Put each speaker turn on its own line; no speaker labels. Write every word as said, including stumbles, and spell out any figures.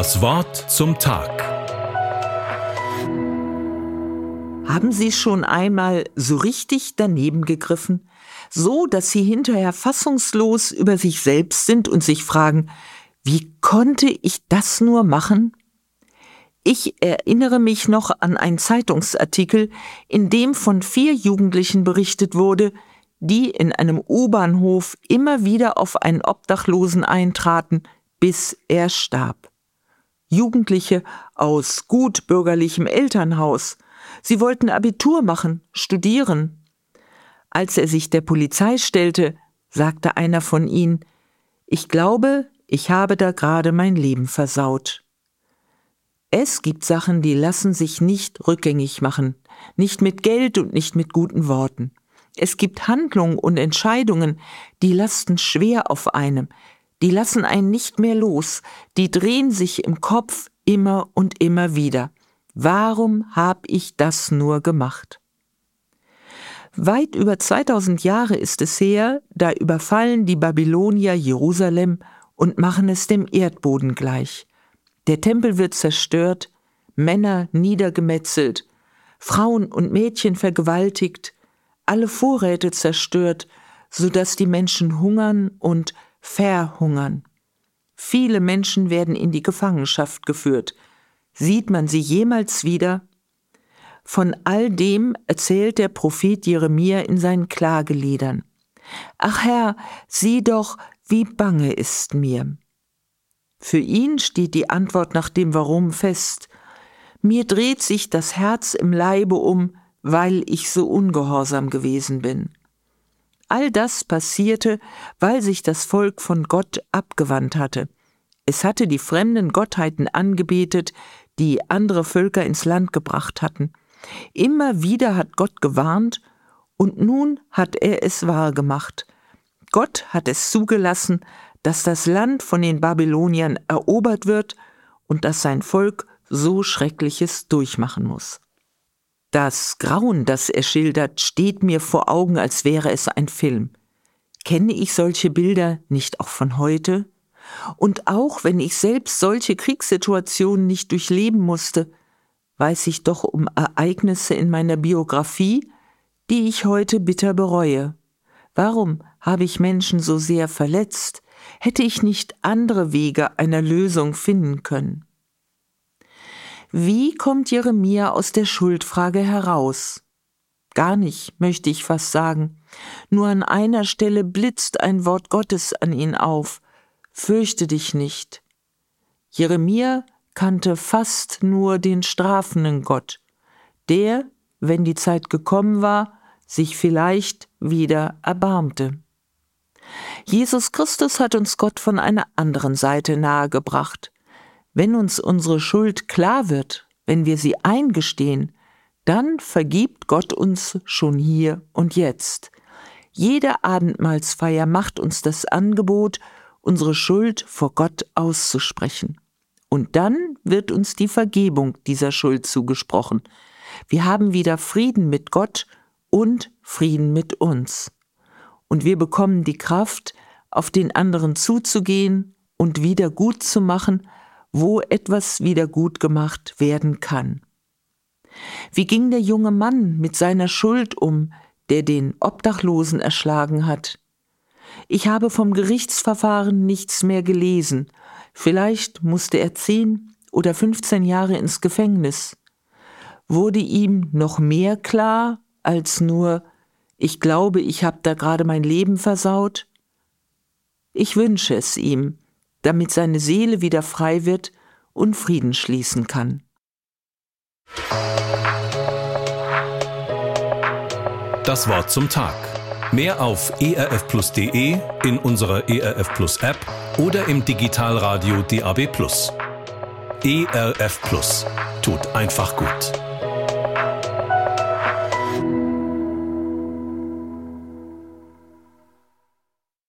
Das Wort zum Tag.
Haben Sie schon einmal so richtig daneben gegriffen? So, dass Sie hinterher fassungslos über sich selbst sind und sich fragen, wie konnte ich das nur machen? Ich erinnere mich noch an einen Zeitungsartikel, in dem von vier Jugendlichen berichtet wurde, die in einem U-Bahnhof immer wieder auf einen Obdachlosen eintraten, bis er starb. Jugendliche aus gut bürgerlichem Elternhaus. Sie wollten Abitur machen, studieren. Als er sich der Polizei stellte, sagte einer von ihnen, ich glaube, ich habe da gerade mein Leben versaut. Es gibt Sachen, die lassen sich nicht rückgängig machen, nicht mit Geld und nicht mit guten Worten. Es gibt Handlungen und Entscheidungen, die lasten schwer auf einem, die lassen einen nicht mehr los, die drehen sich im Kopf immer und immer wieder. Warum habe ich das nur gemacht? Weit über zweitausend Jahre ist es her, da überfallen die Babylonier Jerusalem und machen es dem Erdboden gleich. Der Tempel wird zerstört, Männer niedergemetzelt, Frauen und Mädchen vergewaltigt, alle Vorräte zerstört, sodass die Menschen hungern und verhungern. Viele Menschen werden in die Gefangenschaft geführt. Sieht man sie jemals wieder? Von all dem erzählt der Prophet Jeremia in seinen Klageliedern. Ach Herr, sieh doch, wie bange ist mir. Für ihn steht die Antwort nach dem Warum fest. Mir dreht sich das Herz im Leibe um, weil ich so ungehorsam gewesen bin. All das passierte, weil sich das Volk von Gott abgewandt hatte. Es hatte die fremden Gottheiten angebetet, die andere Völker ins Land gebracht hatten. Immer wieder hat Gott gewarnt und nun hat er es wahrgemacht. Gott hat es zugelassen, dass das Land von den Babyloniern erobert wird und dass sein Volk so Schreckliches durchmachen muss. Das Grauen, das er schildert, steht mir vor Augen, als wäre es ein Film. Kenne ich solche Bilder nicht auch von heute? Und auch wenn ich selbst solche Kriegssituationen nicht durchleben musste, weiß ich doch um Ereignisse in meiner Biografie, die ich heute bitter bereue. Warum habe ich Menschen so sehr verletzt? Hätte ich nicht andere Wege einer Lösung finden können? Wie kommt Jeremia aus der Schuldfrage heraus? Gar nicht, möchte ich fast sagen. Nur an einer Stelle blitzt ein Wort Gottes an ihn auf. Fürchte dich nicht. Jeremia kannte fast nur den strafenden Gott, der, wenn die Zeit gekommen war, sich vielleicht wieder erbarmte. Jesus Christus hat uns Gott von einer anderen Seite nahegebracht. Wenn uns unsere Schuld klar wird, wenn wir sie eingestehen, dann vergibt Gott uns schon hier und jetzt. Jede Abendmahlsfeier macht uns das Angebot, unsere Schuld vor Gott auszusprechen. Und dann wird uns die Vergebung dieser Schuld zugesprochen. Wir haben wieder Frieden mit Gott und Frieden mit uns. Und wir bekommen die Kraft, auf den anderen zuzugehen und wieder gut zu machen, wo etwas wieder gut gemacht werden kann. Wie ging der junge Mann mit seiner Schuld um, der den Obdachlosen erschlagen hat? Ich habe vom Gerichtsverfahren nichts mehr gelesen. Vielleicht musste er zehn oder fünfzehn Jahre ins Gefängnis. Wurde ihm noch mehr klar als nur, ich glaube, ich habe da gerade mein Leben versaut? Ich wünsche es ihm, damit seine Seele wieder frei wird und Frieden schließen kann.
Das Wort zum Tag. Mehr auf e r f plus punkt de, in unserer E R F Plus App oder im Digitalradio D A B plus. E R F Plus tut einfach gut.